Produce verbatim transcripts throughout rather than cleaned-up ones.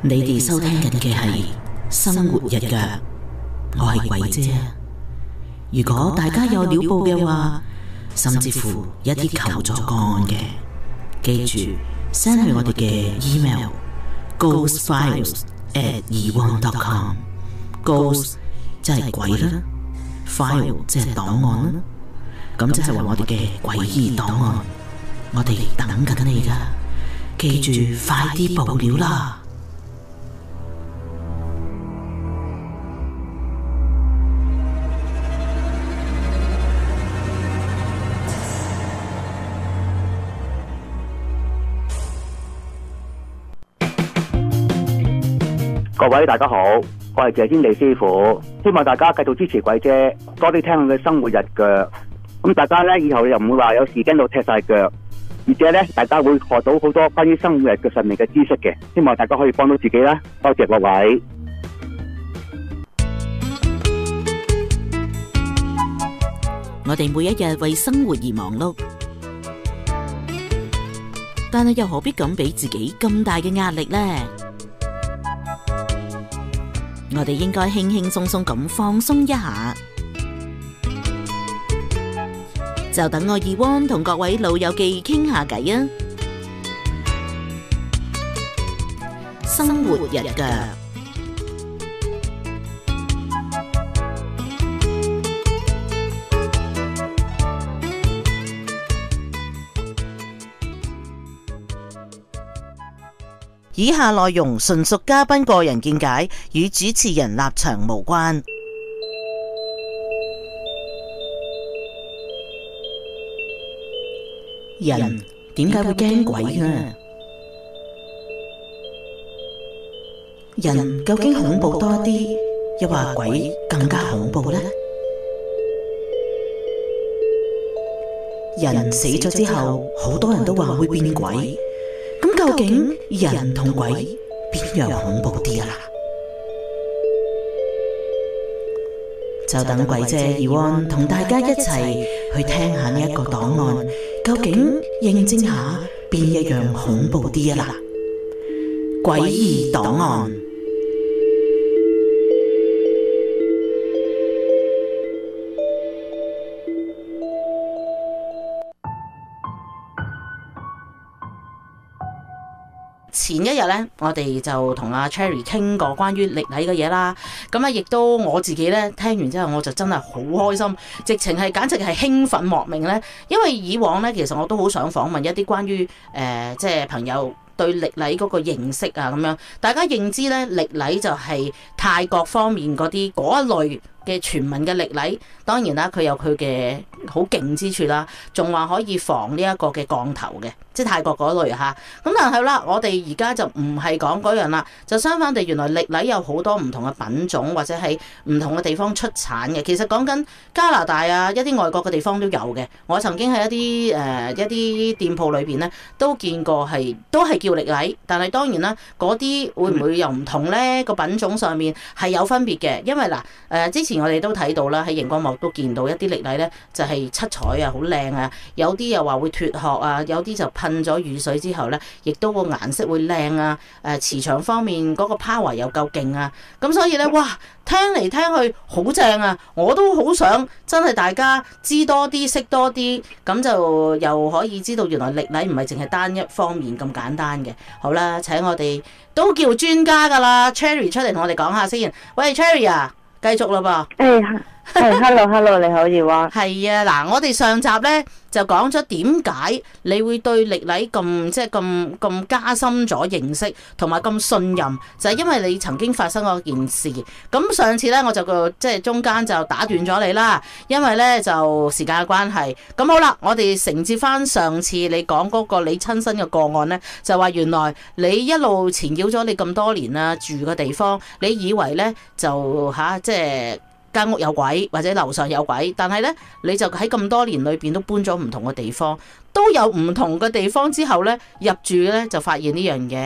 你哋收聽緊嘅係生活日腳，我係鬼姐啊！如果大家有料報嘅話，甚至乎一啲求助個案嘅，記住 send 去我哋嘅 email ghost files at e one dot com。 Ghost 即係鬼啦， file 即係檔案啦，咁即係話我哋嘅詭異檔案，我哋等緊你噶，記住快啲報料啦！ 各位大家好，我係謝天地師傅，希望大家繼續支持鬼姐，多啲聽佢嘅生活日腳。咁大家咧以後又唔會話有時驚到踢晒腳，而且咧大家會學到好多關於生活日腳上面嘅知識嘅。希望大家可以幫到自己啦，多謝各位。 我哋每一日為生活而忙碌，但係又何必咁俾自己咁大嘅壓力呢？我哋應該輕輕鬆鬆咁放鬆一下，就等我Yvonne同各位老友記傾下偈啊！生活日腳，以下內容純屬嘉賓個人見解，與主持人立場無關。人點解會驚鬼呢？人究竟恐怖多啲，又話鬼更加恐怖呢？人死咗之後，好多人都話會變鬼。咁究竟人同鬼邊樣恐怖啲啊？就等鬼姐Yvonne同大家一齊去聽下呢一個檔案，究竟認證下邊一樣恐怖啲啊？詭異檔案。前一日咧，我哋就同阿 Cherry 傾過關於曆禮嘅嘢啦。咁啊，亦都我自己咧聽完之後，我就真係好開心，直情係簡直係興奮莫名咧。因為以往咧，其實我都好想訪問一啲關於誒、呃，即係朋友對曆禮嗰個認識啊，咁樣大家認知咧，曆禮就係泰國方面嗰啲嗰一類嘅傳聞嘅曆禮。當然啦，佢有佢嘅好勁之處啦，仲話可以防呢一個嘅降頭嘅，即係泰國嗰類嚇。咁但係啦，我哋而家就唔係講嗰樣啦，就相反地，原來曆禮有好多唔同嘅品種，或者係唔同嘅地方出產嘅。其實講緊加拿大啊，一啲外國嘅地方都有嘅。我曾經喺一啲誒、呃、一啲店鋪裏邊咧，都見過係都係叫曆禮，但係當然啦，嗰啲會唔會又唔同咧？個品種上面係有分別嘅，因為嗱誒、呃、之前我哋都睇到啦，喺熒光幕都見到一啲曆禮咧，就係、是、七彩啊，好靚啊，有啲又話會脫殼啊，有啲就噴咗雨水之後咧，亦都個顏色會靚啊，誒磁場方面嗰個 power 又夠勁啊，咁所以咧，哇，聽嚟聽去好正啊，我都好想真係大家知多啲，識多啲，咁就又可以知道原來曆禮唔係淨係單一方面咁簡單嘅。好啦，請我哋都叫專家噶啦 ，Cherry 出嚟同我哋講下先。喂 ，Cherry 啊，繼續啦噃。 誒，係，hello，hello，你好，Yvonne。 係啊，嗱，我哋上集咧就講咗點解你會對曆禮咁即係咁咁加深咗認識，同埋咁信任，就係、是、因為你曾經發生過件事。咁上次咧我就個即係中間就打斷咗你啦，因為咧就時間嘅關係。咁好啦，我哋承接翻上次你講嗰個你親身嘅個案咧，就話原來你一路纏繞咗你咁多年啦，住嘅地方，你以為咧就吓、啊、即係。間屋有鬼或者樓上有鬼，但係咧你就喺咁多年裏邊都搬咗唔同嘅地方，都有唔同嘅地方之後咧入住咧就發現呢樣嘢。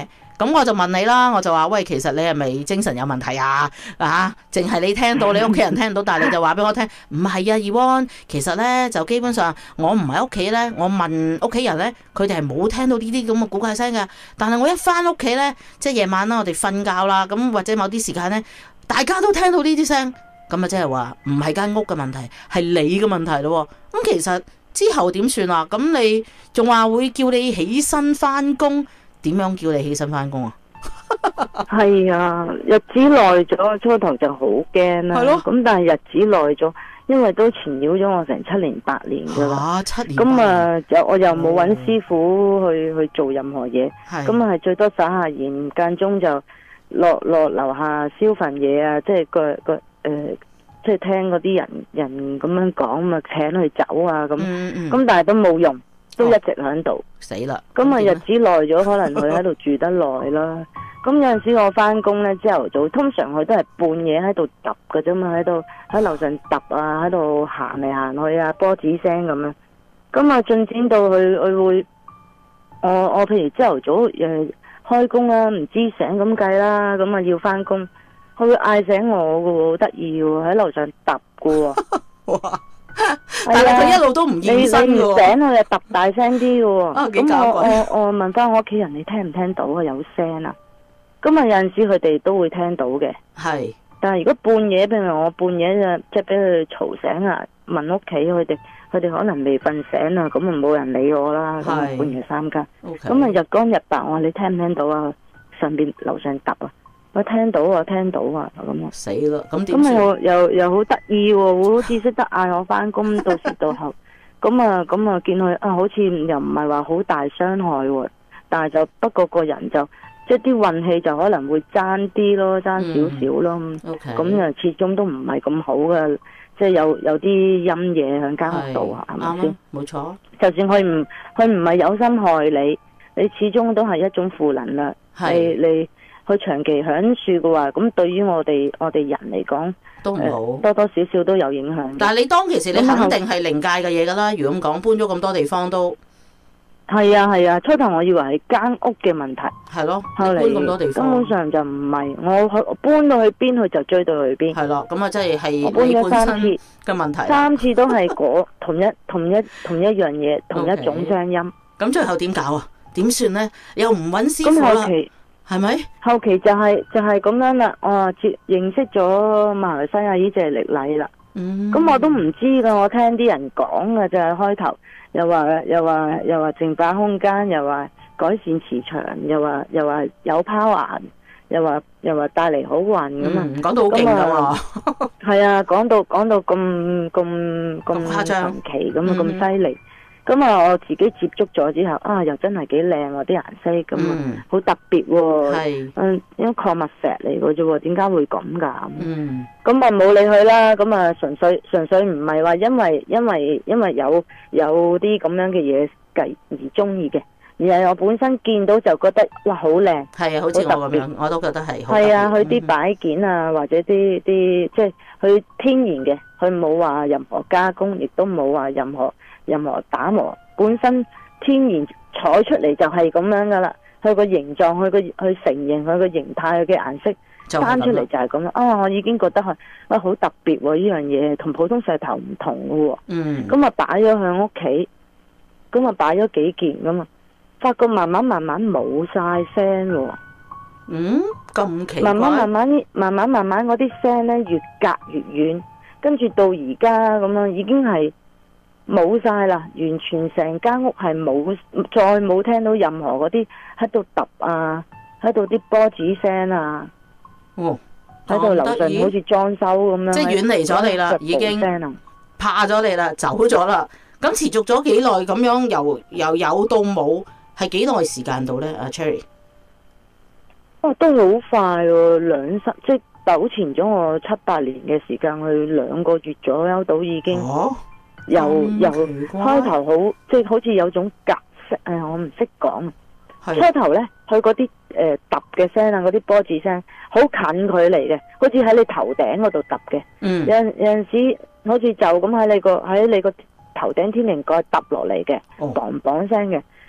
咁我就問你啦，我就話喂，其實你係咪精神有問題啊？啊，淨係你聽到，你屋企人聽唔到，但係你就話俾我聽，唔係啊 Yvonne 其實咧就基本上我唔喺屋企咧，我問屋企人咧，佢哋係冇聽到呢啲咁嘅古怪聲嘅。但係我一翻屋企咧，即係夜晚啦，我哋瞓覺啦，咁或者某啲時間咧，大家都聽到呢啲聲，咁啊即係話唔係間屋嘅問題，係你嘅問題咯。咁其實之後點算啊？咁你仲話會叫你起身翻工，點樣叫你起身翻工啊？ 係啊，日子耐咗，初頭就好驚啦。 係咯。 咁但係日子耐咗，因為都纏繞咗我成七年八年噶啦。 啊，七年八咁年。 啊，就我又冇揾師傅去去做任何嘢。 係。 咁啊，係最多撒下鹽，間中就落落樓下燒份嘢啊，即係個個誒，即係聽嗰啲人人咁樣講，咪請佢走啊咁。 嗯嗯。 咁但係都冇用，都一直喺度。 死啦！ 咁啊， 點啊日子耐咗，可能佢喺度住得耐啦。咁有陣時我翻工咧，朝頭早通常佢都係半夜喺度揼㗎啫嘛，喺度喺樓上揼啊，喺度行嚟行去啊，波子聲咁樣。咁啊，進展到佢佢會，我我譬如朝頭早誒開工啦，唔知醒咁計啦，咁啊要翻工，佢會嗌醒我㗎喎，好得意喎，喺樓上揼㗎喎。 哇！但係佢一路都唔現身你你唔嘅喎。 醒佢就揼大聲啲嘅喎。 啊，幾咁我搞鬼！ 我我問翻我屋企人，你聽唔聽到啊？有聲啊？咁啊有陣時佢哋都會聽到嘅。 係。 但係如果半夜，譬如我半夜就即係俾佢嘈醒啊，問屋企佢哋，佢哋可能未瞓醒啊，咁啊冇人理我啦。咁啊係半夜三更， OK。 咁啊日光日白，我話你聽唔聽到啊？上邊樓上揼啊，我聽到啊，聽到啊，咁啊。 死啦！咁點咁啊算？ 又又又好得意喎，好似識得嗌我翻工，到時到後，咁啊咁啊見佢啊，好似又唔係話好大傷害喎，但係就不過個人就即係啲運氣就可能會爭啲咯，爭少少咯。 OK。 咁啊始終都唔係咁好嘅，即係有有啲陰嘢喺間屋度啊，係咪先？ 啱啊，冇錯。 就算佢唔佢唔係有心害你，你始終都係一種負能量。你係你佢長期享受嘅話，咁對於我哋我哋人嚟講， 都唔好。 誒多多少少都有影響嘅。 但係你當其時，你咁肯定係靈界嘅嘢㗎啦。如果咁講，搬咗咁多地方都係啊係啊，初頭我以為係間屋嘅問題， 係咯， 後你搬咁多地嚟根方本上就唔係，我去我搬到去邊，佢就追到去邊。 係咯，咁啊，即係係我搬你咗三本身次， 嘅問題。 三次都係嗰同一同一同一樣嘢，同一種聲音。 咁最後點搞啊？點算咧？又唔揾師傅啦， 咁後期係咪？ 後期就係就係咁樣啦。我啊接認識咗馬來西亞呢隻力禮啦。 嗯。 咁我都唔知噶，我聽啲人講嘅就係開頭，又話又話又話淨化空間，又話改善磁場，又話又話有 power，又話又話帶嚟好運咁啊！ 嗯，講到好勁噶嘛。 係啊，講到講到咁咁咁誇張神奇咁啊，咁犀利。咁啊，我自己接觸咗之後，啊，又真係幾靚喎啲顏色，咁啊，好特別喎。 係。 嗯，因為礦物石嚟嘅啫喎，點解會咁㗎？ 嗯。 咁啊冇理佢啦，咁啊純粹純粹唔係話因為因為因為有有啲咁樣嘅嘢計而中意嘅，而係我本身見到就覺得哇好靚。 係啊，好似我咁樣，我都覺得係好特別。 係啊，佢啲擺件啊，或者啲啲即係佢天然嘅，佢冇話任何加工，亦都冇話任何任何打磨，本身天然採出嚟就係咁樣噶啦。佢個形狀，佢個佢成形，佢個形態，佢嘅顏色生出嚟就係咁啦。啊，我已經覺得係啊好特別喎！呢樣嘢同普通石頭唔同嘅喎。 嗯。 咁啊擺咗喺屋企，咁啊擺咗幾件噶嘛，發覺慢慢慢慢冇晒聲喎。 嗯，咁奇怪。 慢慢慢慢慢慢慢慢嗰啲聲咧越隔越遠，跟住到而家咁樣已經係冇晒啦，完全成間屋係冇，再冇聽到任何嗰啲喺度揼啊，喺度啲波子聲啊， 哦， 喺度樓上好似裝修咁樣， 即係遠離咗你啦，已經怕咗你啦，走咗啦。咁持續咗幾耐咁樣，由由有到冇，係幾耐時間到咧？阿 Cherry， 哦，都好快喎，兩三即係糾纏咗我七八年嘅時間，去兩個月左右到已經。 哦。 由由開頭好即係好似有種格式，誒我唔識講。初頭咧，佢嗰啲誒揼嘅聲啊，嗰啲波子聲，好近距離嘅，好似喺你頭頂嗰度揼嘅。 嗯。 有有陣時好似就咁喺你個喺你個頭頂天靈蓋揼落嚟嘅， 哦， 砰砰聲嘅。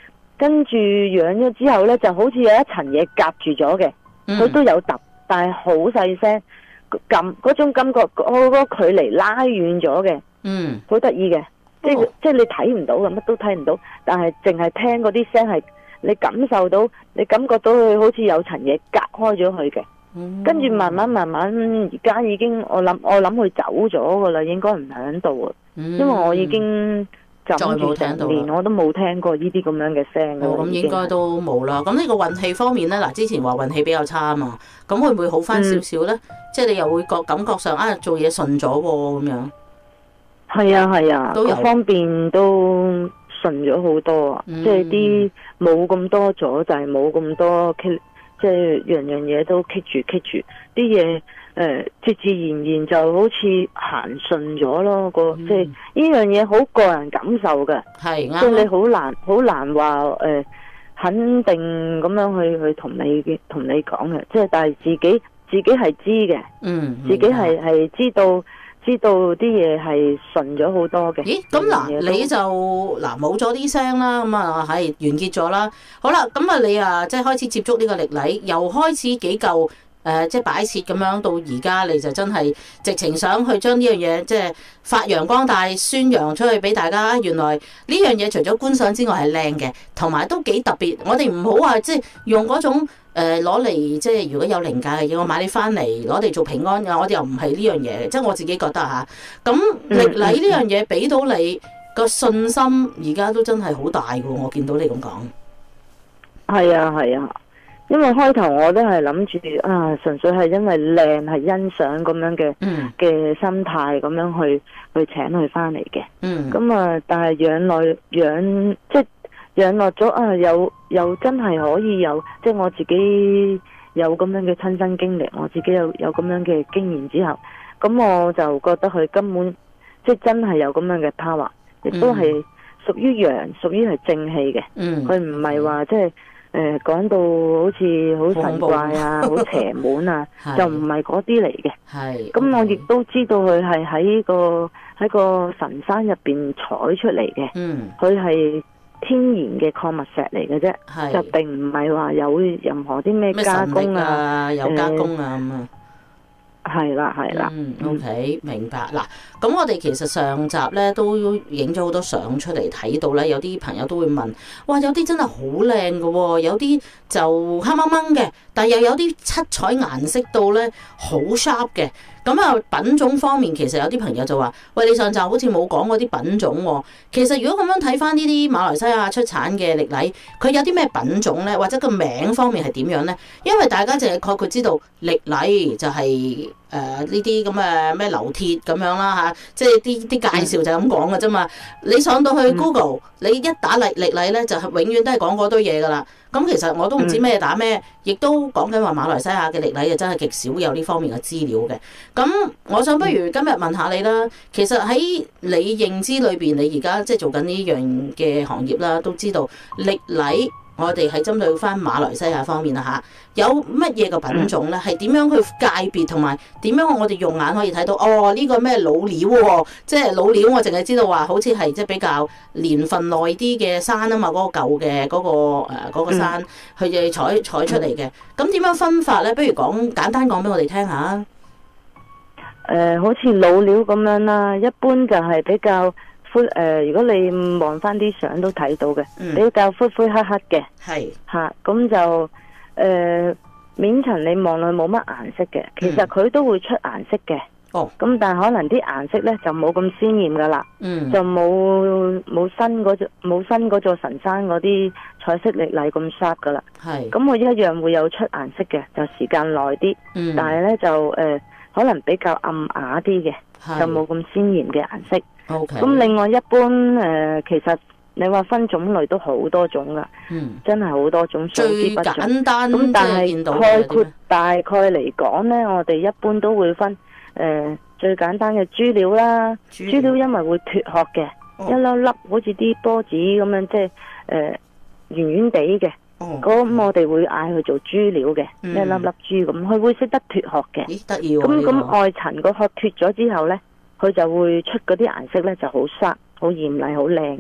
跟住養咗之後咧，就好似有一層嘢夾住咗嘅，佢都有揼，但係好細聲，咁嗰種感覺，嗰個距離拉遠咗嘅， 嗯， 好得意嘅，即係即係你睇唔到嘅，乜都睇唔到，但係淨係聽嗰啲聲係你感受到，你感覺到佢好似有層嘢隔開咗佢嘅。跟住慢慢慢慢，而家已經我諗我諗佢走咗噶啦，應該唔喺度啊，因為我已經枕住成年，我都冇聽過呢啲咁樣嘅聲噶啦。 咁應該都冇啦。咁呢個運氣方面咧，嗱之前話運氣比較差啊嘛，咁會唔會好翻少少咧？即係你又會覺感覺上啊，做嘢順咗喎咁樣。 係啊係啊，各方面都順咗好多啊，即係啲冇咁多阻滯，冇咁多即係樣樣嘢都棘住棘住，啲嘢誒自自然然就好似行順咗咯。個、嗯、即係呢樣嘢好個人感受嘅， 係啱。 即係你好難好難話誒、呃、肯定咁樣去去同你同你講嘅，即係但係自己自己係知嘅，嗯，自己係係知道。知道啲嘢係順咗好多嘅。咦？ 咁嗱，你就嗱冇咗啲聲啦，咁啊係完結咗啦。好啦，咁啊你啊即係開始接觸呢個歷禮，又開始幾嚿誒即係擺設咁樣，到而家你就真係直情想去將呢樣嘢即係發揚光大、宣揚出去俾大家。原來呢樣嘢除咗觀賞之外係靚嘅，同埋都幾特別。我哋唔好話即係用嗰種。誒攞嚟即係如果有靈界嘅嘢，我買你翻嚟攞嚟做平安嘅，我哋又唔係呢樣嘢，即係我自己覺得嚇。咁歷禮呢樣嘢俾到你個信心，而家都真係好大嘅喎。我見到你咁講， 係啊係啊，因為開頭我都係諗住啊，純粹係因為靚係欣賞咁樣嘅嘅心態咁樣去去請佢翻嚟嘅。嗯，咁啊，但係養耐養即係。養落咗啊，有有真係可以有，即係我自己有咁樣嘅親身經歷，我自己有有咁樣嘅經驗之後，咁我就覺得佢根本即係真係有咁樣嘅 power，亦都係屬於陽，屬於係正氣嘅。嗯，佢唔係話即係誒講到好似好神怪啊，好邪門啊，就唔係嗰啲嚟嘅。係，咁我亦都知道佢係喺個喺個神山入邊採出嚟嘅。嗯，佢係。天然嘅礦物石嚟嘅啫，就並唔係話有任何啲咩加工啊， 啊有加工啊咁啊。 係啦，係啦。 嗯，OK，明白。嗱，咁我哋其實上集咧都影咗好多相出嚟，睇到咧有啲朋友都會問，哇，有啲真係好靚嘅喎，有啲就黑掹掹嘅，但係又有啲七彩顏色到咧好 sharp 嘅。咁啊，品種方面其實有啲朋友就話，喂，你上集好似冇講嗰啲品種喎。其實如果咁樣睇翻呢啲馬來西亞出產嘅歷禮，佢有啲咩品種咧，或者個名方面係點樣咧？因為大家淨係概括知道歷禮就係、是。誒呢啲咁嘅咩流鐵咁樣啦嚇，即係啲啲介紹就係咁講嘅啫嘛。你上到去 Google，你一打歷歷禮咧，就係永遠都係講嗰堆嘢噶啦。咁其實我都唔知咩打咩，亦都講緊話馬來西亞嘅歷禮就真係極少有呢方面嘅資料嘅。咁我想不如今日問下你啦，其實喺你認知裏邊，你而家即係做緊呢樣嘅行業啦，都知道歷禮。我哋係針對翻馬來西亞方面啦嚇，有乜嘢嘅品種咧？係點樣去界別同埋點樣我哋用眼可以睇到？哦，呢個咩老料喎？即係老料，我淨係知道話好似係即係比較年份耐啲嘅山啊嘛，嗰個舊嘅嗰個誒嗰個山，佢哋採採出嚟嘅。咁點樣分法咧？不如講簡單講俾我哋聽下。 誒，好似老料咁樣啦，一般就係比較。灰誒，如果你望翻啲相都睇到嘅，嗯、比較灰灰黑黑嘅，係嚇咁就誒、呃、面層你望落去冇乜顏色嘅，其實佢都會出顏色嘅。哦，咁但係可能啲顏色咧就冇咁鮮豔噶啦，嗯，就冇冇新嗰座冇新嗰座神山嗰啲彩色歷禮咁 sharp 噶啦。係，咁我一樣會有出顏色嘅，就時間耐啲，嗯、但係咧就誒、呃、可能比較暗啞啲嘅，是就冇咁鮮豔嘅顏色。OK，咁另外一般誒、呃，其實你話分種類都好多種噶，嗯，真係好多種，數之不盡。最簡單咁，但係概括大概嚟講咧，我哋一般都會分誒、呃、最簡單嘅豬料啦，豬料，豬料因為會脫殼嘅，哦、一粒粒好似啲波子咁樣，即係誒圓圓地嘅，咁、哦、我哋會嗌佢做豬料嘅，嗯、一粒粒豬咁，佢會識得脫殼嘅。咦，得意喎！咁咁外層個殼脫咗之後咧，佢就會出嗰啲顏色咧，就好 sharp、好豔麗、好靚嘅。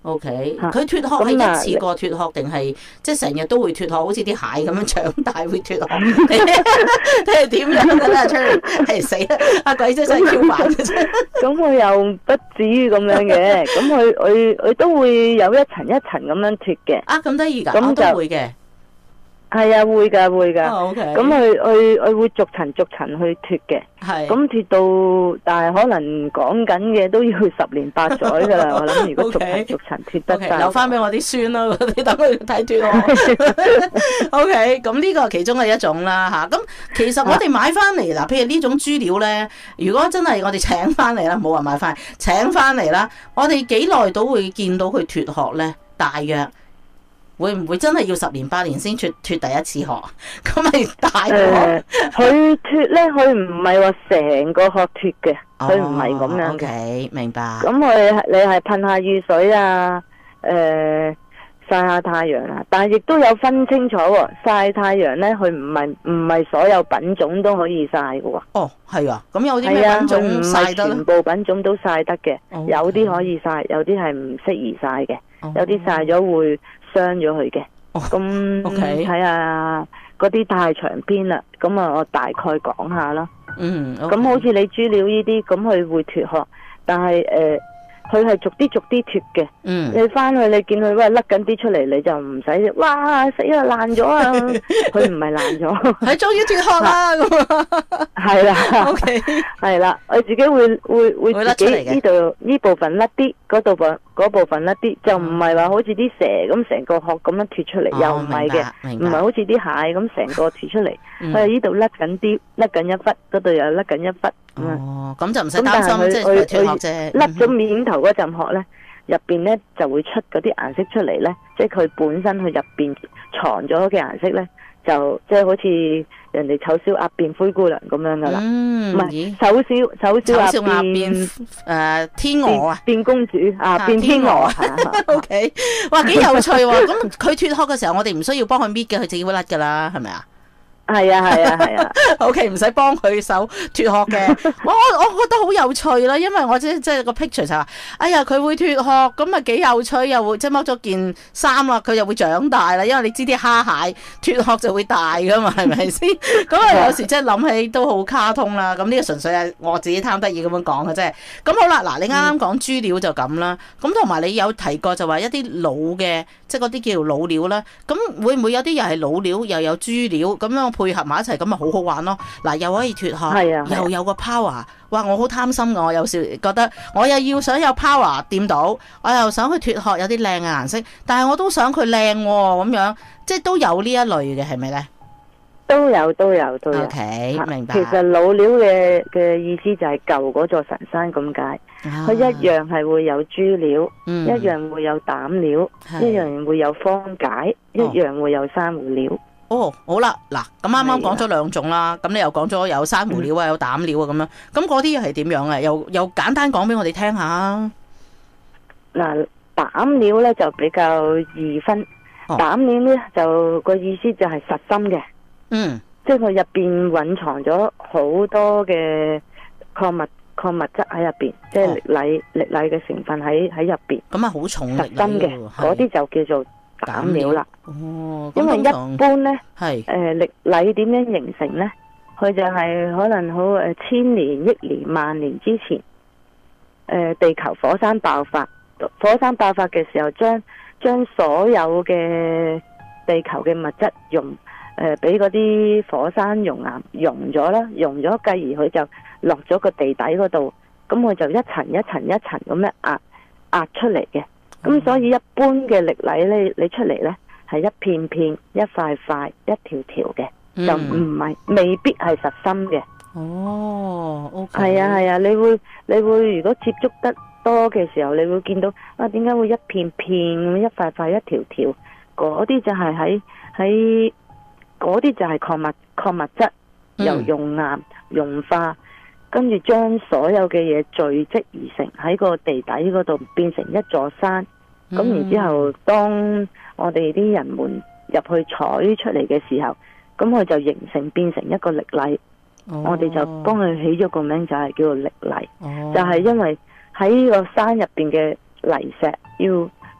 O K， 嚇佢脫殼係咁啊一次過脫殼定係即係成日都會脫殼，好似啲蟹咁樣長大會脫殼，定係點樣㗎啦？Cherry 係死啦！阿鬼姐真係 Q 版嘅啫。 咁佢又不至於咁樣嘅，咁佢佢佢都會有一層一層咁樣脫嘅。 啊，咁得意㗎，我咁就都會嘅。 係啊，會㗎會㗎。 哦，OK。 咁佢佢佢會逐層逐層去脫嘅。 係。 咁脫到，但係可能講緊嘅都要十年八載㗎啦。我諗如果逐層逐層脫得 OK， 晒， 留翻俾我啲孫啦，嗰啲等佢睇脫我。O K，咁呢個係其中嘅一種啦嚇。咁其實我哋買翻嚟嗱，譬如呢種豬料咧，如果真係我哋請翻嚟啦，冇話買翻，請翻嚟啦，我哋幾耐到會見到佢脫殼咧？大約？會唔會真係要十年八年先脫脫第一次殼？咁咪大鑊？ 佢脫咧，佢唔係話成個殼脫嘅，佢唔係咁樣嘅。 OK，明白。 咁佢你係噴下雨水啊，誒、呃、曬下太陽啊，但係亦都有分清楚喎。曬太陽咧，佢唔係唔係所有品種都可以曬嘅喎。 哦，係啊，咁有啲咩品種唔曬得咧？ 全部品種都曬得嘅，okay. 有啲可以曬，有啲係唔適宜曬嘅，oh. 有啲曬咗會傷咗佢嘅。咁睇下嗰啲太長篇啦，咁啊我大概講下啦。 嗯，咁、 okay. 好似你豬料呢啲，咁佢會脫殼，但係誒。呃佢係逐啲逐啲脫嘅， 嗯、 你翻去你見佢喂甩緊啲出嚟，你就唔使哇死啦爛咗啊！佢唔係爛咗， 係終於脫殼啦咁啊！ 係啦，OK，係啦，我自己會會會自己呢度呢部分甩啲，嗰度部嗰部分甩啲，就唔係話好似啲蛇咁成個殼咁樣脫出嚟，哦、又唔係嘅，唔係好似啲蟹咁成個脫出嚟，佢係呢度甩緊啲，甩緊一忽，嗰度又甩緊一忽。 哦，咁就唔使擔心，即係脫殼啫。 甩咗面頭嗰陣殼咧，入邊咧就會出嗰啲顏色出嚟咧，即係佢本身佢入邊藏咗嘅顏色咧，就即係好似人哋醜小鴨變灰姑娘咁樣噶啦。 嗯， 唔係醜小醜小鴨變誒天鵝啊， 變公主啊，變天鵝。 O K， 哇，幾有趣喎！咁佢脫殼嘅時候，我哋唔需要幫佢搣嘅，佢自己會甩噶啦，係咪啊？ 係啊係啊係啊 ，O K 唔使幫佢手脫殼嘅，我我覺得好有趣啦，因為我即即係個 picture 就話，哎呀佢會脫殼，咁啊幾有趣，又會即係剝咗件衫啦，佢又會長大啦，因為你知啲蝦蟹脫殼就會大噶嘛，係咪先？咁啊有時即係諗起都好卡通啦，咁呢個純粹係我自己貪得意咁樣講嘅啫。咁好啦，嗱你啱啱講豬料就咁啦，咁同埋你有提過就話一啲老嘅，即係嗰啲叫做老料啦，咁會唔會有啲又係老料又有豬料咁樣？配合埋一齊咁咪好好玩咯！嗱，又可以脫殼， 係啊， 又有個 power，哇！我好貪心㗎，我有時覺得我又要想有 power 掂到，我又想去脫殼有啲靚嘅顏色，但係我都想佢靚喎咁樣，即係都有呢一類嘅係咪咧？ 都有都有都有。 O K，明白。 其實老料嘅嘅意思就係舊嗰座神山咁解，佢、啊、一樣係會有豬料，嗯、一樣會有膽料，一樣會有方解，一樣會有珊瑚料。 哦，好啦，嗱，咁啱啱講咗兩種啦，咁你又講咗有珊瑚料啊，有膽料啊，咁樣，咁嗰啲又係點樣啊？又又簡單講俾我哋聽下。嗱， 膽料咧就比較易分，哦、膽料咧就個意思就係實心嘅，嗯，即係佢入邊蘊藏咗好多嘅礦物礦物質喺入邊，即係氯鋰氯鋰嘅成分喺喺入邊。咁啊，好重實心嘅，嗰啲就叫做膽料啦。哦，因為一般咧，係誒氯鋰點樣形成咧？佢就係可能好誒千年、億年、萬年之前，誒、呃、地球火山爆發，火山爆發嘅時候，將將所有嘅地球嘅物質溶誒，俾嗰啲火山熔岩溶咗啦，溶咗，繼而佢就落咗個地底嗰度，咁佢就一層一層一層咁樣壓壓出嚟嘅。咁所以一般嘅氯鋰咧，你出嚟咧係一片片、一塊塊、一條條嘅，嗯、就唔係未必係實心嘅。哦，O K。係啊係啊，你會你會如果接觸得多嘅時候，你會見到啊，點解會一片片咁一塊塊一條條？嗰啲就係喺喺嗰啲就係礦物礦物質由熔岩融化，跟住將所有嘅嘢聚積而成喺個地底嗰度，變成一座山。咁、嗯、然之後，當我哋啲人們入去採出嚟嘅時候，咁佢就形成變成一個氯鋰。哦、我哋就幫佢起咗個名，就係叫做氯鋰。哦、就係因為喺個山入邊嘅泥石要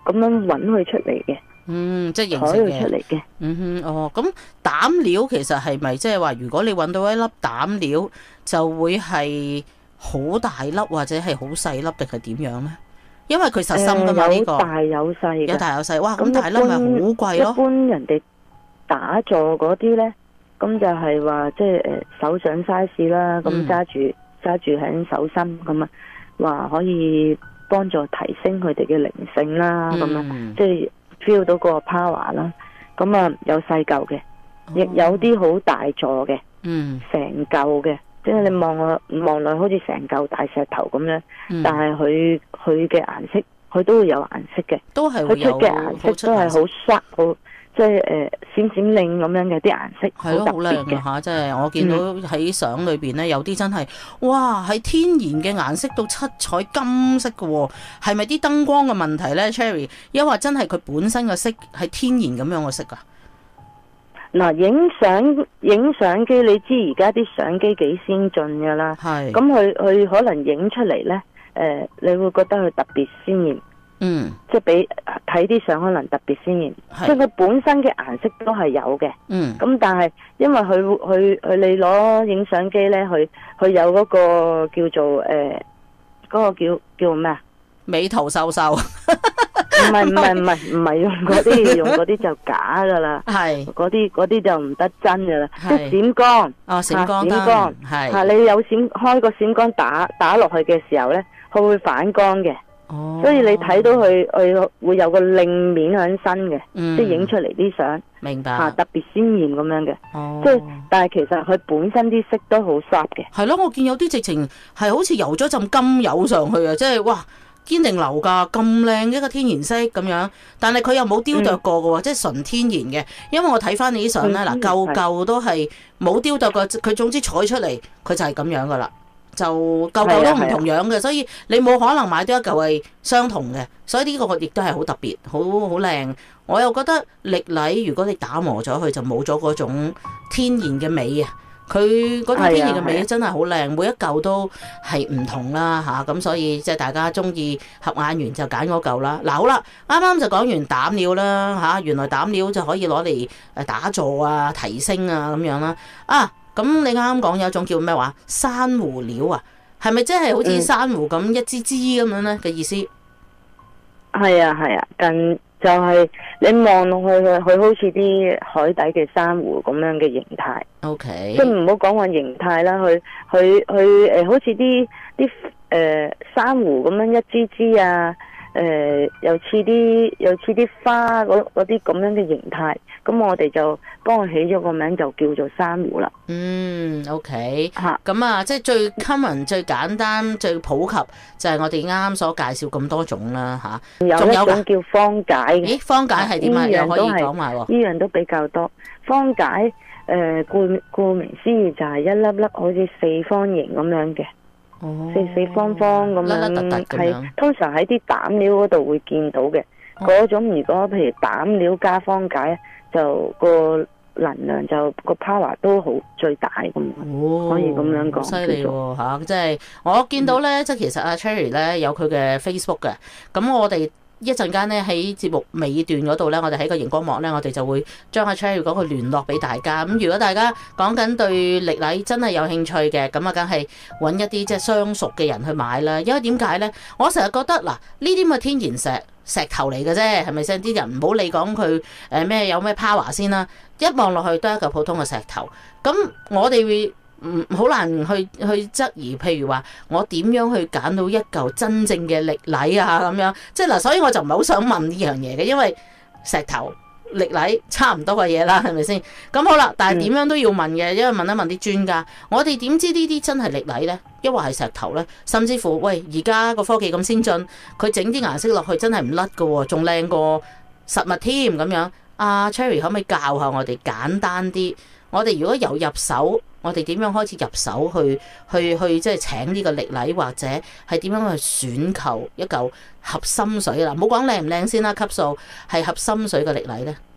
咁樣揾佢出嚟嘅。 嗯，即係認採識佢出嚟嘅。 嗯哼，哦，咁膽料其實係咪即係話，如果你揾到一粒膽料，就會係好大粒或者係好細粒，定係點樣咧？因為佢實心噶嘛呢個。 有大有細嘅。 有大有細，哇！咁大粒咪好貴咯。 一般人哋打坐嗰啲咧，咁就係話即係誒手掌 size 啦，咁揸住揸住喺手心咁啊，話可以幫助提升佢哋嘅靈性啦，咁啊、嗯，即係 feel 到個 power 啦。咁啊有細嚿嘅，亦、哦、有啲好大座嘅，嗯，成嚿嘅，即係你望我望落好似成嚿大石頭咁樣，嗯、但係佢佢嘅顏色，佢都會有顏色嘅， 都係會有， 佢出嘅顏色都係好 sharp 好。即係誒閃閃亮咁樣嘅啲顏色， 係咯，好靚嘅嚇！即係我見到喺相裏邊咧，有啲真係哇，係天然嘅顏色到七彩金色嘅喎，係咪啲燈光嘅問題咧 ，Cherry？因為真係佢本身嘅色係天然咁樣嘅色㗎。 嗱，影相影相機，你知而家啲相機幾先進㗎啦。係。咁佢佢可能影出嚟咧，誒、呃，你會覺得佢特別鮮豔。嗯，即係比睇啲相可能特別鮮豔，即係佢本身嘅顏色都係有嘅。嗯，咁但係因為佢佢佢你攞影相機咧，佢佢有嗰個叫做誒，嗰、呃嗰個叫叫咩啊？ 美圖秀秀，唔係唔係唔係唔係用嗰啲，用嗰啲就假噶啦。係，嗰啲嗰啲就唔得真噶啦，即係閃光。哦，閃光燈。閃光係。吓，你有閃開個閃光打打落去嘅時候咧，佢會反光嘅。哦，所以你睇到佢佢會有個亮面喺身嘅，嗯、即係影出嚟啲相，明白吓，特別鮮艷咁樣嘅。哦，即係但係其實佢本身啲色都好 sharp 嘅。係咯， 我見有啲直情係好似油咗浸金油上去啊！即係哇，堅定流噶，咁靚一個天然色咁樣，但係佢又冇雕琢過嘅喎，嗯、即係純天然嘅。因為我睇翻你啲相咧，嗱舊舊都係冇雕琢過，佢總之採出嚟佢就係咁樣噶啦。就嚿嚿都唔同樣嘅，所以你冇可能買到一嚿係相同嘅，所以呢個亦都係好特別，好好靚。我又覺得歷禮如果你打磨咗佢，就冇咗嗰種天然嘅美啊！佢嗰種天然嘅美真係好靚，每一嚿都係唔同啦嚇，咁所以即係大家中意合眼緣就揀嗰嚿啦。嗱好啦，啱啱就講完膽料啦嚇，原來膽料就可以攞嚟誒打坐啊、提升啊咁樣啦啊！咁你啱啱講有一種叫咩話珊瑚料啊，係咪即係好似珊瑚咁一支支咁樣咧嘅意思？ 係啊係啊，近就係你望落去佢，佢好似啲海底嘅珊瑚咁樣嘅形態。O K，即係唔好講話形態啦，佢佢佢誒，好似啲啲誒珊瑚咁樣一支支啊，誒、呃、又似啲又似啲花嗰啲咁樣嘅形態。咁我哋就幫佢起咗個名，就叫做珊瑚啦。 嗯 ，OK，吓，咁啊，即係最 common、最簡單、最普及，就係我哋啱啱所介紹咁多種啦，吓。 有一種叫方解嘅。 咦，方解係點啊？又可以講埋喎。 呢樣都比較多。方解，誒、呃，顧顧名思義就係一粒粒好似四方形咁樣嘅。哦。四四方方咁樣，係通常喺啲膽料嗰度會見到嘅。嗰、哦、種如果譬如膽料加方解，就個能量就個 power 都好最大咁，哦、可以咁樣講。 犀利喎嚇！即係我見到咧，即係、嗯、其實阿 Cherry 咧有佢嘅 Facebook 嘅。咁我哋一陣間咧喺節目尾段嗰度咧，我哋喺個熒光幕咧，我哋就會將阿 Cherry 嗰個聯絡俾大家。咁如果大家講緊對歷禮真係有興趣嘅，咁啊梗係揾一啲即係相熟嘅人去買啦。因為點解咧？我成日覺得嗱，呢啲咁嘅天然石。石頭嚟嘅啫，係咪先？啲人唔好理講佢誒咩有咩 power 先啦，一望落去都係一嚿普通嘅石頭。咁我哋會唔好難去去質疑，譬如話我點樣去揀到一嚿真正嘅歷禮啊咁樣？即係嗱，所以我就唔係好想問呢樣嘢嘅，因為石頭歷禮差唔多嘅嘢啦，係咪先？咁好啦，但係點樣都要問嘅，因為問一問啲專家，我哋點知呢啲真係歷禮呢？抑或係石頭呢？甚至乎，喂，而家個科技咁先進，佢整啲顏色落去真係唔甩㗎喎，仲靚過實物添咁樣。阿 Cherry 可唔可以教下我哋簡單啲？我哋如果由入手，我哋點樣開始入手去去去即係請呢個歷禮，或者係點樣去選購一嚿合心水啦？唔好講靚唔靚先啦，級數係合心水嘅歷禮呢？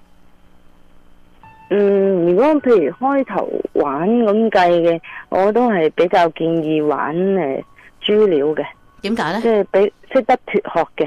嗯，如果譬如開頭玩咁計嘅，我都係比較建議玩誒豬料嘅。 點解呢？ 即係比識得脫殼嘅，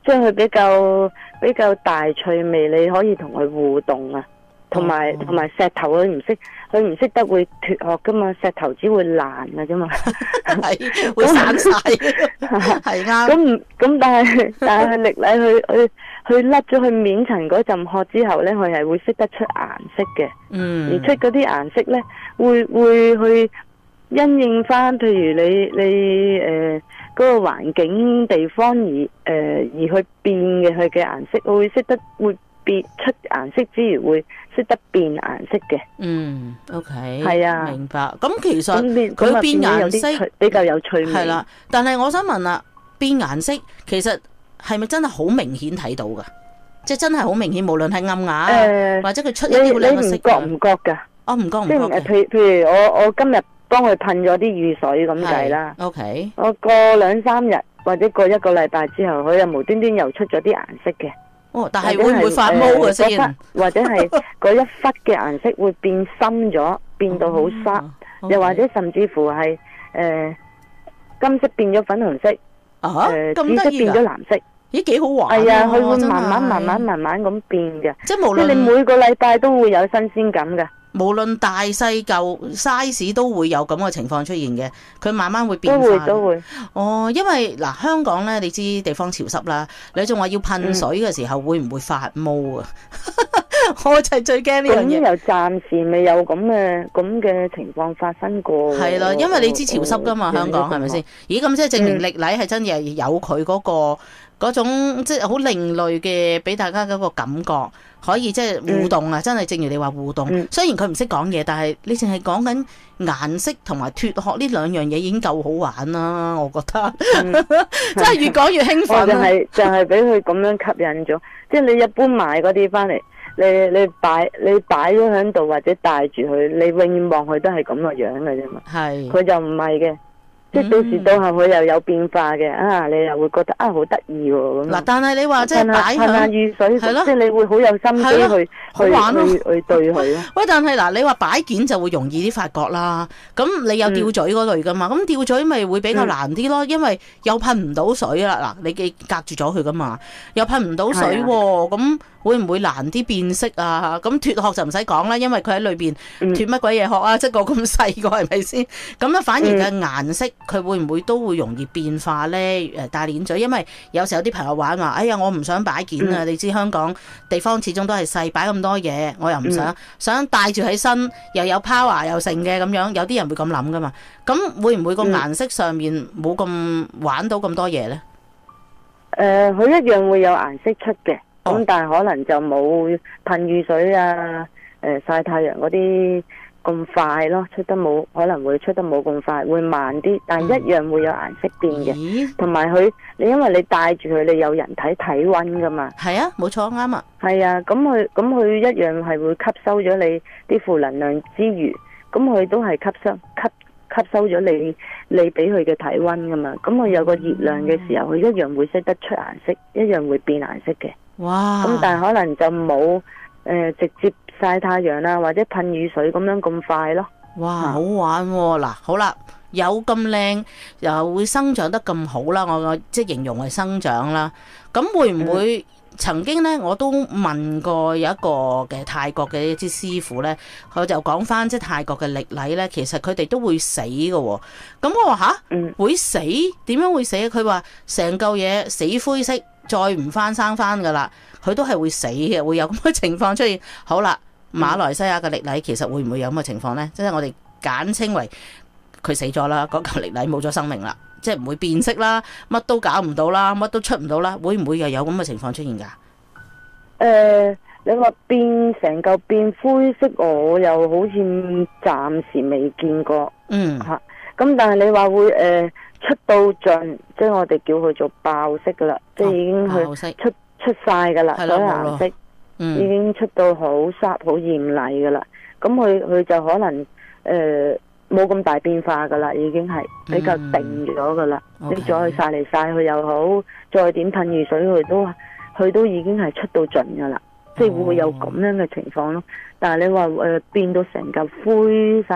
將佢比較比較大趣味，你可以同佢互動啊。同埋同埋石頭佢唔識，佢唔識得會脫殼噶嘛，石頭只會爛噶啫嘛， 係會散晒，係啱。 咁唔咁，但係但係佢歷禮去去去甩咗佢面層嗰陣殼之後咧，佢係會識得出顏色嘅。 嗯， 而出嗰啲顏色咧，會會去因應翻，譬如你你誒嗰個環境地方而誒、呃、而去變嘅佢嘅顏色，會識得會。變出顏色之餘會識得變顏色嘅。 嗯 ，OK， 係啊， 明白。咁其實佢變顏色比較有趣味。 係啦，但係我想問啦，變顏色其實係咪真係好明顯睇到噶？即係真係好明顯，無論係暗啞、呃、或者佢出一啲好靚嘅色。你你唔覺唔覺㗎？我唔覺唔覺嘅。譬譬如我我今日幫佢噴咗啲雨水咁計啦。OK。我過兩三日或者過一個禮拜之後，佢又無端端又出咗啲顏色嘅。哦，但係會唔會發毛嘅先？或者係嗰一忽嘅顏色會變深咗，變到好濕，又或者甚至乎係誒金色變咗粉紅色，誒紫色變咗藍色。咦，幾好玩！係啊，佢會慢慢慢慢慢慢咁變嘅。即係無論你每個禮拜都會有新鮮感嘅。無論大細舊 size 都會有咁嘅情況出現嘅，佢慢慢會變化。都會都會。哦，因為嗱、呃、香港咧，你知地方潮濕啦，你仲話要噴水嘅時候、嗯、會唔會發毛啊？我就係最驚呢樣嘢。咁又暫時未有咁嘅咁嘅情況發生過。係啦，因為你知潮濕噶嘛，香港係咪先？咦，咁即係證明歷禮係真係有佢嗰、嗰個嗰種即係好另類嘅，俾大家嗰個感覺。可以即係互動啊！嗯、真係正如你話互動，嗯、雖然佢唔識講嘢，但係你淨係講緊顏色同埋脫殼呢兩樣嘢已經夠好玩啦，我覺得。嗯、真係越講越興奮。就係就係俾佢咁樣吸引咗，即係你一般買嗰啲翻嚟，你你擺你擺咗喺度或者帶住佢，你永遠望佢都係咁個樣嘅啫嘛。係。佢就唔係嘅。即係到時到後佢又有變化嘅，啊你又會覺得啊好得意喎咁。嗱，但係你話即係擺噴下雨水，係咯，即係你會好有心機去去玩去去對佢咯。喂，但係嗱，你話擺件就會容易啲發覺啦。咁你有吊嘴嗰類噶嘛？咁吊嘴咪會比較難啲咯，因為又噴唔到水啦。嗱，你嘅隔住咗佢噶嘛，又噴唔到水喎，咁會唔會難啲變色啊？咁脫殼就唔使講啦，因為佢喺裏邊脫乜鬼嘢殼啊？即係個咁細個係咪先？咁咧反而嘅顏色。佢會唔會都會容易變化咧？誒大鏈嘴，因為有時候有啲朋友玩話，哎呀，我唔想擺件啊！嗯、你知香港地方始終都係細，擺咁多嘢，我又唔想，嗯、想帶住喺身，又有 power 又剩嘅咁樣，有啲人會咁諗噶嘛。咁會唔會個顏色上面冇咁玩到咁多嘢咧？誒、呃，佢一樣會有顏色出嘅，咁、哦、但係可能就冇噴雨水啊、誒、呃、曬太陽嗰啲。咁快咯，出得冇可能會出得冇咁快，會慢啲，但係一樣會有顏色變嘅。同埋佢，你因為你帶住佢，你有人體體溫噶嘛？係啊，冇錯，啱啊。係啊，咁佢咁佢一樣係會吸收咗你啲負能量之餘，咁佢都係吸收吸吸收咗你你俾佢嘅體溫噶嘛。咁佢有個熱量嘅時候，佢一樣會識得出顏色，一樣會變顏色嘅。哇！咁但係可能就冇誒、呃、直接。曬太陽啦，或者噴雨水咁樣咁快咯。哇，好玩喎！嗱，好啦，有咁靚又會生長得咁好啦，我我即係形容係生長啦。咁會唔會、嗯、曾經咧，我都問過有一個嘅泰國嘅一啲師傅咧，佢就講翻即係泰國嘅歷禮咧，其實佢哋都會死嘅。咁我話吓，嗯、會死？點樣會死？佢話成嚿嘢死灰色，再唔翻生翻噶啦，佢都係會死嘅，會有咁嘅情況出現。好啦。馬來西亞嘅歷禮其實會唔會有咁嘅情況呢？即係我哋簡稱為佢死咗啦，嗰嚿歷禮冇咗生命啦，即係唔會變色啦，乜都搞唔到啦，乜都出唔到啦，會唔會又有咁嘅情況出現㗎？誒、呃，你話變成嚿變灰色，我又好似暫時未見過。嗯，嚇、啊，咁但係你話會誒、呃、出到盡，即係我哋叫佢做爆色㗎啦，哦、即係已經去出出曬㗎啦，所有顏色。嗯、已經出到好濕好豔麗噶啦，咁佢佢就可能誒冇咁大變化噶啦，已經係比較定咗噶啦。嗯、你再曬嚟曬去又好，再點噴雨水佢都佢都已經係出到盡噶啦，即係會有咁樣嘅情況咯。但係你話誒、呃、變到成嚿灰晒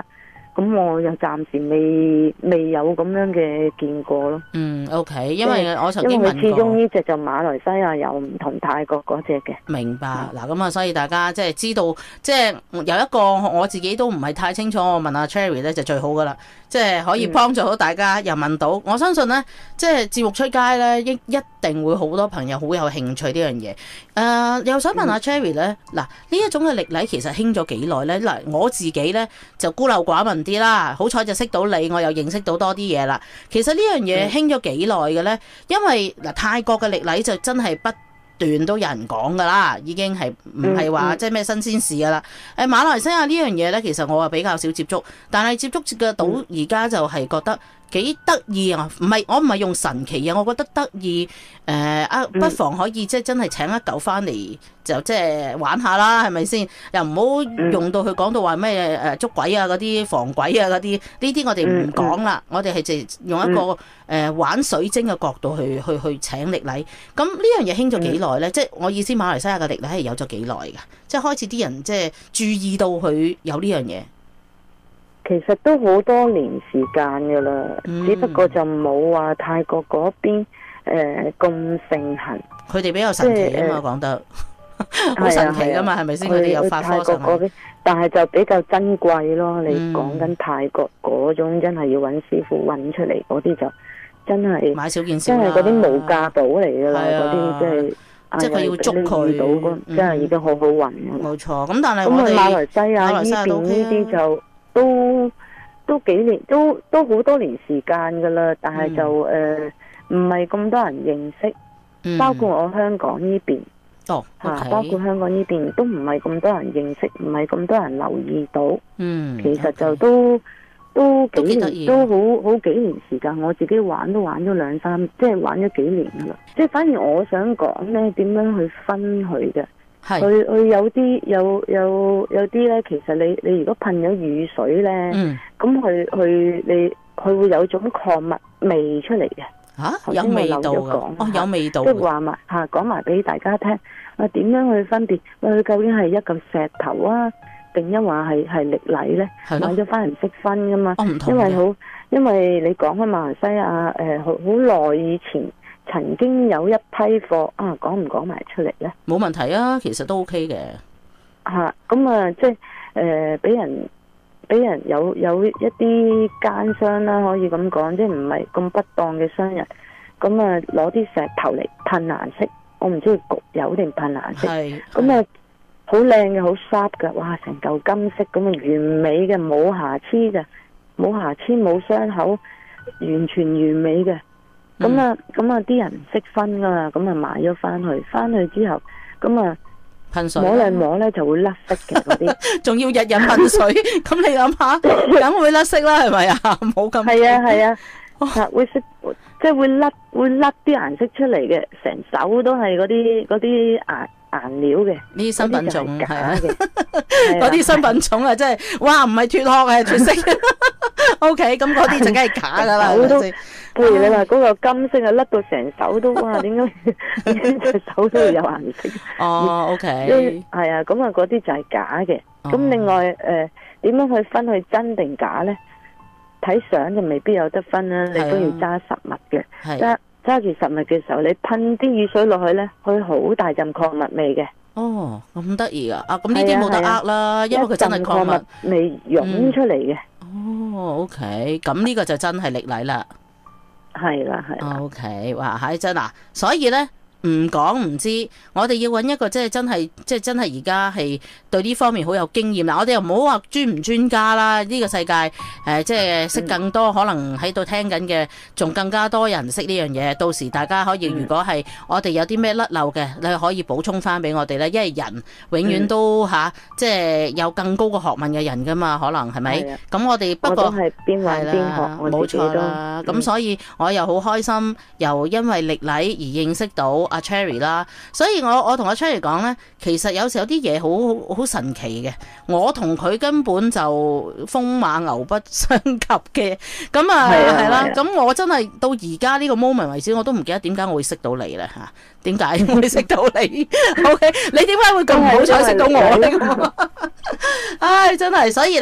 咁我又暫時未未有咁樣嘅見過咯。 嗯，OK，因為我曾經因為佢始問過。 終呢只就馬來西亞又唔同泰國嗰只嘅。 明白嗱，咁啊，所以大家即係知道，即係有一個我自己都唔係太清楚，我問阿 Cherry 咧就最好噶啦，即係可以幫助到大家，又問到，我相信咧，即係節目出街咧，一一定會好多朋友好有興趣呢樣嘢。誒、呃，又想問下 Cherry 咧，嗱呢一種嘅歷禮其實興咗幾耐咧？嗱，我自己咧就孤陋寡聞啲啦，好彩就識到你，我又認識到多啲嘢啦。其實呢樣嘢興咗幾耐嘅咧？因為嗱泰國嘅歷禮就真係不段都有人講噶啦，已經係唔係話即係咩新鮮事噶啦。誒馬來西亞呢樣嘢咧，其實我啊比較少接觸，但係接觸嘅到而家就係覺得幾得意啊！唔係我唔係用神奇啊，我覺得得意誒啊，不妨可以即係真係請一嚿翻嚟就即係玩下啦，係咪先？又唔好用到佢講到話咩誒捉鬼啊嗰啲防鬼啊嗰啲，呢啲我哋唔講啦，我哋係就用一個誒玩水晶嘅角度去去去請歷禮。咁呢樣嘢興咗幾耐咧？即係我意思，馬來西亞嘅歷禮係有咗幾耐㗎？即係開始啲人即係注意到佢有呢樣嘢。 其實都好多年時間噶啦， 嗯、 只不過就冇話泰國嗰邊誒咁盛行。 佢哋比較神奇啊嘛，講得好神奇噶嘛，係咪先？佢哋有發科上去， 但係就比較珍貴咯。你講緊泰國嗰種真係要揾師傅揾出嚟嗰啲就真係買少見少啦，真係嗰啲無價寶嚟噶啦，嗰啲即係。 即係佢要捉佢， 到真係已經好好運嘅。 冇錯，咁但係我哋馬來西亞呢邊呢啲就都都幾年，都都好多年時間噶啦，但係就誒唔係咁多人認識， 嗯、 包括我香港呢邊， 哦， 嚇、 okay 包括香港呢邊都唔係咁多人認識，唔係咁多人留意到。 嗯， 其實就都。Okay. 都幾都年，都好好幾年時間，我自己玩都玩咗兩三，即係玩咗幾年噶啦。即係反而我想講咧，點樣去分佢嘅？係佢佢有啲有有有啲咧，其實你你如果噴咗雨水咧，咁佢佢你佢會有種礦物味出嚟嘅。吓、啊，有味道嘅， 哦，有味道。 即係話埋吓，講埋俾大家聽，啊點樣去分別？喂，佢究竟係一嚿石頭啊？定因話係係歷禮咧，買咗翻嚟識分噶嘛？ 哦、 因為好，因為你講開馬來西亞誒，好好耐以前曾經有一批貨啊，講唔講埋出嚟咧？ 冇問題啊，其實都 OK 嘅。 嚇，咁啊，即係誒，俾、呃、人俾人有有一啲奸商啦，可以咁講，即係唔係咁不當嘅商人，咁啊攞啲石頭嚟噴顏色，我唔知佢焗油定噴顏色，咁啊。好靚嘅，好 sharp 嘅，哇！成嚿金色咁啊，完美嘅，冇瑕疵嘅，冇瑕疵冇傷口，完全完美嘅。咁啊，咁啊，啲人唔識分噶嘛，咁啊買咗翻去，翻去之後，咁啊噴水摸兩摸咧就會甩色嘅嗰啲， 仲要日日噴水，咁你諗下，梗會甩色啦，係咪啊？冇咁係啊係啊，啊會色，即係會甩會甩啲顏色出嚟嘅，成手都係嗰啲嗰啲顏。顏料嘅呢啲新品種係啊， 嗰啲新品種啊，真係哇，唔係脫殼係脫色。O K，咁嗰啲就梗係假噶啦。 譬如你話嗰個金色啊，甩到成手都哇，點解隻手都會有顏色？ 哦，O K， 係啊，咁啊嗰啲就係假嘅。咁、哦、另外誒，點、呃、樣去分去真定假咧？睇相就未必有得分啦，你都要揸實物嘅。揸揸住實物嘅時候，你噴啲雨水落去咧，佢好大陣礦物味嘅。 哦，咁得意啊！啊，咁呢啲冇得呃啦，啊、因為佢真係礦物味湧出嚟嘅、 嗯。哦 ，OK，咁呢個就真係歷禮啦。 係啦，係啦。 OK，哇，係真啊！所以咧。唔講唔知，我哋要揾一個即係真係，即係真係而家係對呢方面好有經驗啦。我哋又唔好話專唔專家啦，呢、這個世界誒、呃，即係識更多，可能喺度聽緊嘅，仲更加多人識呢樣嘢。到時大家可以，如果係我哋有啲咩甩漏嘅，你可以補充翻俾我哋咧。因為人永遠都吓、啊，即係有更高嘅學問嘅人噶嘛，可能係咪？咁我哋不過係邊玩邊學， 冇錯啦。咁、嗯、所以我又好開心，又因為歷禮而認識到。阿 Cherry 啦，所以我我同阿 Cherry 講咧，其實有時有啲嘢好好神奇嘅，我同佢根本就風馬牛不相及嘅，咁啊係啦，咁、啊啊、我真係到而家呢個 moment 為止，我都唔記得點解我會識到你咧吓，點解我會識到你？OK， 你點解會咁好彩識到我咧？唉，真係，所以嗱。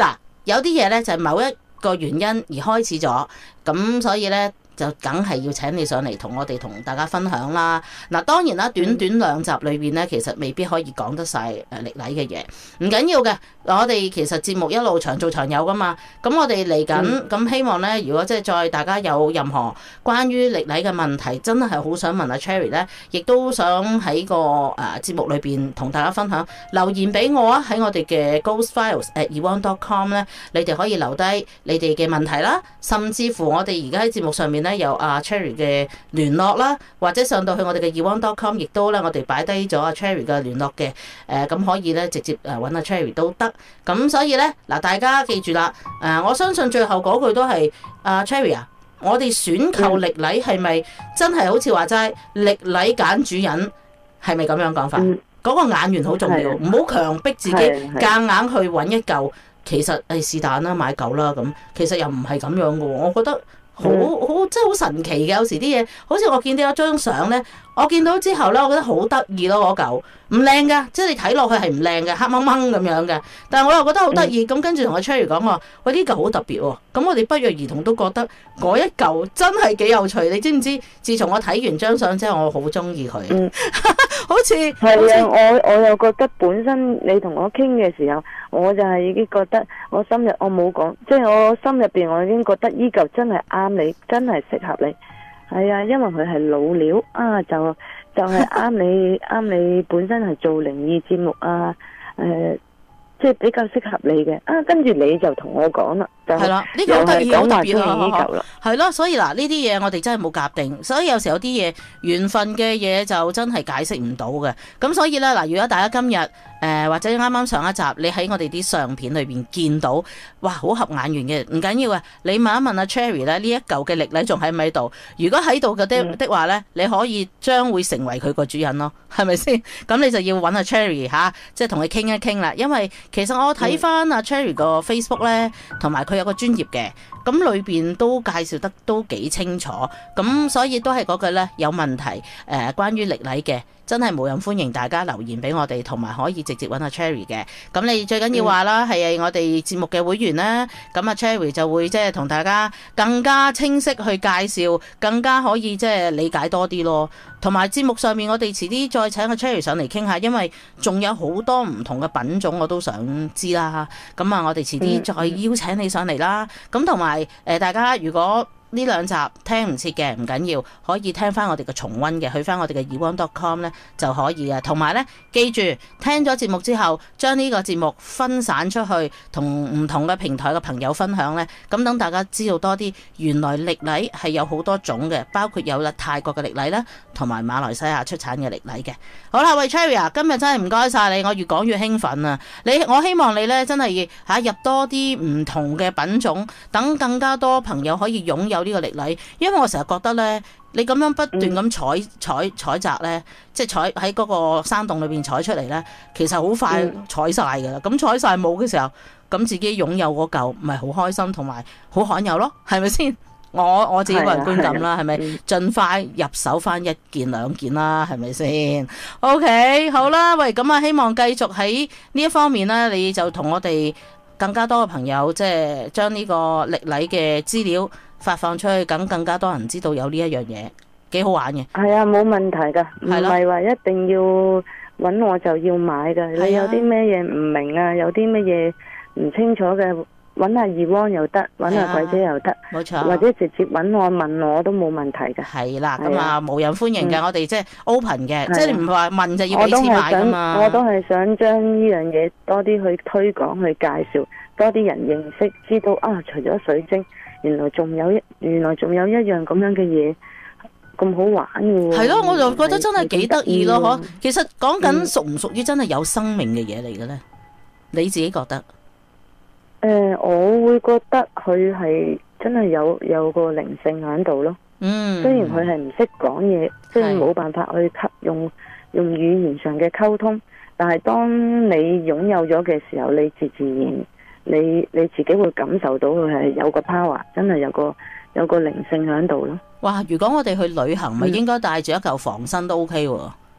有啲嘢咧就係某一個原因而開始咗，咁所以咧。就梗係要請你上嚟同我哋同大家分享啦。嗱，當然啦，短短兩集裏邊咧，其實未必可以講得晒誒歷禮嘅嘢，唔緊要嘅。我哋其實節目一路長做長有噶嘛。咁我哋嚟緊，咁希望咧，如果即係再大家有任何關於歷禮嘅問題，真係好想問阿 Cherry 咧，亦都想喺個誒節目裏邊同大家分享，留言俾我啊，喺我哋嘅 ghost files at eone dot com 咧，你哋可以留低你哋嘅問題啦，甚至乎我哋而家喺節目上面咧。有阿 Cherry 嘅聯絡啦，或者上到去我哋嘅 eone dot com，亦都咧我哋擺低咗阿 Cherry 嘅聯絡嘅，誒、呃、咁可以咧直接誒揾阿 Cherry 都得。咁所以咧嗱，大家記住啦，誒、呃、我相信最後嗰句都係阿 Cherry 啊，我哋選購歷禮係咪真係好似話齋歷禮揀主人，係咪咁樣講法？嗰、嗯、個眼緣好重要，唔好強迫自己夾硬去揾一嚿，其實誒是但啦，買嚿啦咁，其實又唔係咁樣嘅喎，我覺得。好好真係好神奇嘅，有時啲嘢好似我見到有張相咧，我見到之後咧，我覺得好得意咯，嗰嚿唔靚㗎，即係你睇落去係唔靚嘅，黑掹掹咁樣嘅。但係我又覺得好得意，咁、嗯、跟住同阿 Cherry 講話，喂呢嚿好特別喎，咁我哋不約而同都覺得嗰一嚿真係幾有趣。你知唔知？自從我睇完張相之後，我好中意佢。嗯，好似係啊，我我又覺得本身你同我傾嘅時候，我就係已經覺得我心入我冇講，即係我心入邊我已經覺得依嚿真係啱你，真係適合你。係啊，因為佢係老料啊，就就係啱你啱你本身係做靈異節目啊，誒，即係比較適合你嘅啊。跟住你就同我講啦，就係啦，呢個好得意，好特別啊， 係咯。所以嗱，呢啲嘢我哋真係冇夾定，所以有時有啲嘢緣分嘅嘢就真係解釋唔到嘅。咁所以咧嗱，如果大家今日誒、呃、或者啱啱上一集，你喺我哋啲相片裏邊見到，哇，好合眼緣嘅，唔緊要啊。你問一問阿 Cherry 咧，呢一嚿嘅歷禮仲喺唔喺度？如果喺度嘅的的話咧，你可以將會成為佢個主人咯，係咪先？咁你就要揾阿 Cherry 吓，即係同佢傾一傾啦。因為其實我睇翻阿 Cherry 個 Facebook 咧，同埋佢有個專頁嘅，咁裏邊都介紹得都幾清楚。咁所以都係嗰句咧，有問題誒、呃，關於歷禮嘅。真係無任歡迎大家留言俾我哋，同埋可以直接揾阿 Cherry 嘅。咁你最緊要話啦，係我哋節目嘅會員啦。咁阿 Cherry 就會即係同大家更加清晰去介紹，更加可以即係理解多啲咯。同埋節目上面，我哋遲啲再請阿 Cherry 上嚟傾下，因為仲有好多唔同嘅品種我都想知啦。咁啊，我哋遲啲再邀請你上嚟啦。咁同埋誒，大家如果呢兩集聽唔切嘅唔緊要，可以聽翻我哋嘅重溫嘅，去翻我哋嘅 eone dot com 咧就可以啊。同埋咧，記住聽咗節目之後，將呢個節目分散出去，同唔同嘅平台嘅朋友分享咧，咁等大家知道多啲，原來歷禮係有好多種嘅，包括有啦泰國嘅歷禮啦，同埋馬來西亞出產嘅歷禮嘅。好啦，喂 Cherry 啊，今日真係唔該晒你，我越講越興奮啊！你我希望你咧真係嚇入多啲唔同嘅品種，等更加多朋友可以擁有呢個歷禮，因為我成日覺得咧，你咁樣不斷咁採採採摘咧，即係採喺嗰個山洞裏邊採出嚟咧，其實好快採晒噶啦。咁採晒冇嘅時候，咁自己擁有嗰嚿，咪好開心同埋好罕有咯，係咪先？我我自己個人觀感啦，係咪？盡快入手翻一件兩件啦，係咪先 ？OK， 好啦，喂，咁啊，希望繼續喺呢一方面咧，你就同我哋更加多嘅朋友，即係將呢個歷禮嘅資料發放出去，咁更加多人知道有呢一樣嘢，幾好玩嘅。 係啊，冇問題噶，唔係話一定要揾我就要買噶。你有啲咩嘢唔明啊，有啲乜嘢唔清楚嘅，揾下eone又得，揾下鬼姐又得，冇錯，或者直接揾我問我都冇問題嘅。係啦，咁啊無人歡迎嘅，我哋即係 open 嘅，即係你唔係話問就要俾錢買噶嘛。我都係想將呢樣嘢多啲去推廣，去介紹，多啲人認識，知道啊，除咗水晶，原來仲有一，原來仲有一樣咁樣嘅嘢咁好玩嘅喎。係咯，我就覺得真係幾得意咯，嗬。其實講緊屬唔屬於真係有生命嘅嘢嚟嘅咧？你自己覺得？誒、呃，我會覺得佢係真係有有個靈性喺度咯。嗯，雖然佢係唔識講嘢，即係冇辦法去用用語言上嘅溝通，但係當你擁有咗嘅時候，你自自然你你自己會感受到佢係有個 power， 真係有個有個靈性喺度咯。哇！如果我哋去旅行，咪、嗯、應該帶住一嚿防身都 OK 喎。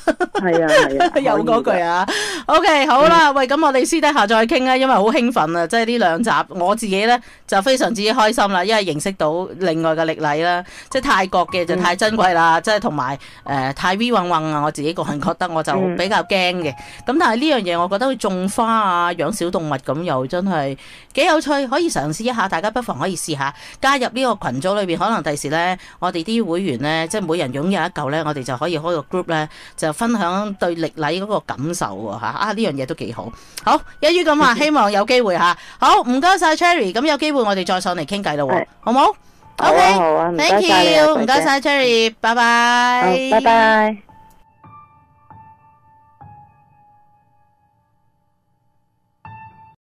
係啊係啊， 有嗰句可以㗎。 啊。OK，好啦，喂，咁我哋私底下再傾啦，因為好興奮啊，即係呢兩集我自己咧就非常之開心啦，因為認識到另外嘅歷禮啦，即係泰國嘅就太珍貴啦，即係同埋誒太 V 混混啊，我自己個人覺得我就比較驚嘅。咁但係呢樣嘢，我覺得去種花啊、養小動物咁又真係幾有趣，可以嘗試一下，大家不妨可以試下加入呢個群組裏邊，可能第時咧我哋啲會員咧，即係每人擁有一嚿咧，我哋就可以開個 group 咧，就分享對歷禮嗰個感受喎嚇啊！呢樣嘢都幾好。好，一於咁話，希望有機會嚇。好，唔該晒 Cherry，咁有機會我哋再上嚟傾偈咯喎，好冇好啊好啊，唔該 ？OK，Thank 晒你啊 you，唔該晒 Cherry，拜拜。 好，拜拜。